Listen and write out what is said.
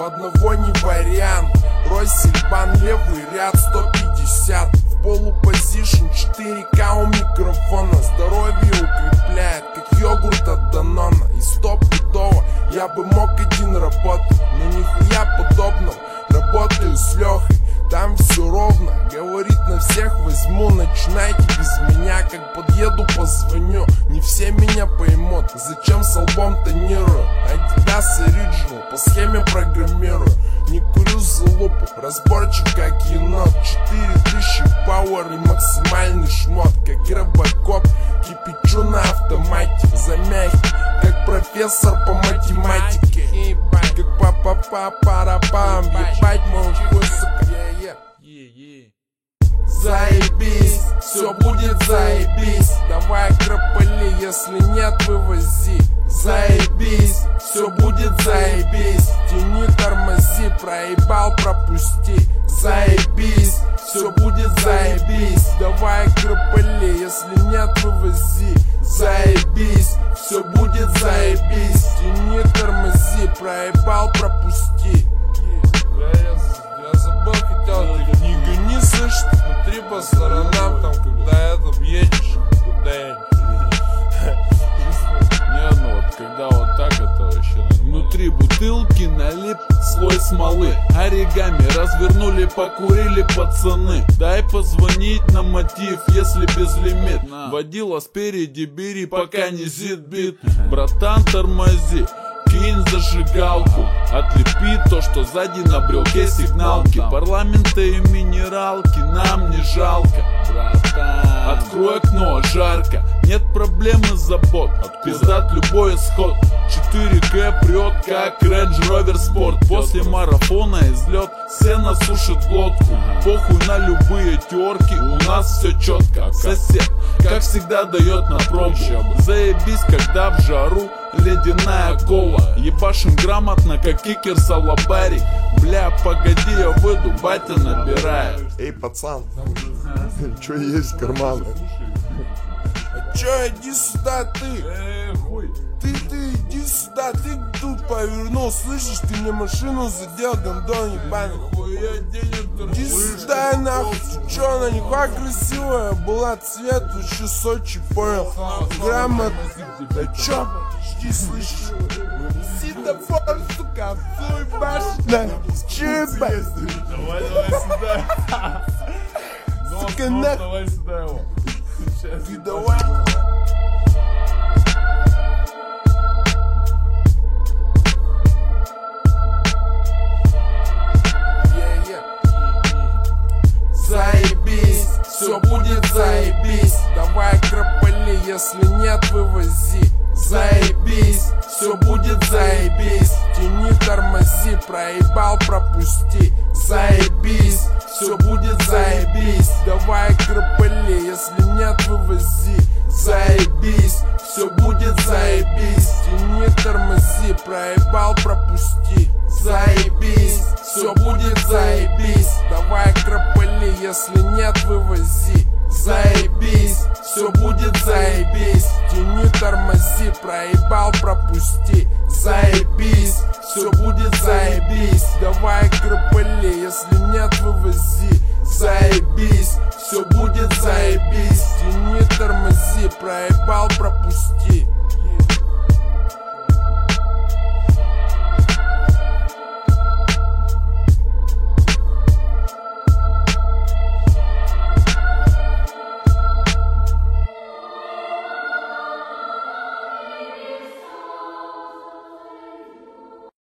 одного не вариант. Россельбан, левый ряд, 150. В полупозишн, 4К у микрофона. Здоровье укрепляет, как йогурт от Данона. И стопудово я бы мог один работать, но нихуя подобного. Работаю с Лехой, там все ровно. Говорит, на всех возьму, начинайте без меня. Как подъеду, позвоню, не все меня поймут. Зачем с лбом тонирую? Adidas Original, по схеме программирую. Не курю залупу, разборчик как енот. 4000 пауэр и максимальный шмот. Как Робокоп, кипячу на автомате. Замягкий, как профессор по математике. Как па-па-па-пара-пам. Ебать мой вкус, сука. Заебись, все будет заебись. Давай кропали, если нет, вывози. Заебись, все будет заебись. Тяни, тормози, проебал, пропусти. Заебись, все будет заебись. Давай кропали, если нет, вывози. Заебись, все будет заебись. Тяни, тормози, проебал, пропусти. Я забыл, хотел, не гони, слышь, смотри по сторонам, там, когда едешь, куда-нибудь. Не, ну вот, когда вот так, это вообще нормально. Внутри бутылки налип слой смолы. Оригами развернули, покурили пацаны. Дай позвонить на мотив, если безлимит. Водила спереди, бери, пока не зит-бит. Братан, тормози, кинь зажигалку. Отлепи то, что сзади на брелке сигналки. Парламенты и минералки нам не жалко, братан. Открой окно, жарко, нет проблемы забот. Пиздат любой исход. 4К прет, как Range Rover Sport. После марафона излет, сено сушит глотку. Похуй на любые терки, у нас все четко. Сосед, как всегда, дает на пробу. Заебись, когда в жару ледяная кола. Ебашим грамотно, как кикер салабари. Бля, погоди, я выйду, батя набирает. Эй, пацан, чё есть в карманах? А чё, иди сюда, ты? Ты иди сюда, ты тут повернул, слышишь, ты мне машину задел, гандон ебаный. Иди сюда, нахуй, ты чё, она нихуя красивая была, цвет вообще Сочи, понял? Грамотно, да чё, подожди, слышишь? Светофор, сука, твой башня, чё ебать? Давай сюда. Сука, нахуй. Давай сюда его. Ты давай. Заебись, все будет заебись. Давай кропали, если нет, вывози. Заебись, все будет заебись. Тяни, тормози, проебал, пропусти. Заебись, все будет заебись. Давай кропали, если нет, вывози. Заебись, все будет заебись. Тяни, тормози, проебал, пропусти. Заебись, все будет заебись. Давай кропали, если нет, вывози. Заебись, все будет заебись. Тяни, тормози, проебал, пропусти. Заебись, все будет заебись. Давай кропали, если нет, вывози. Заебись.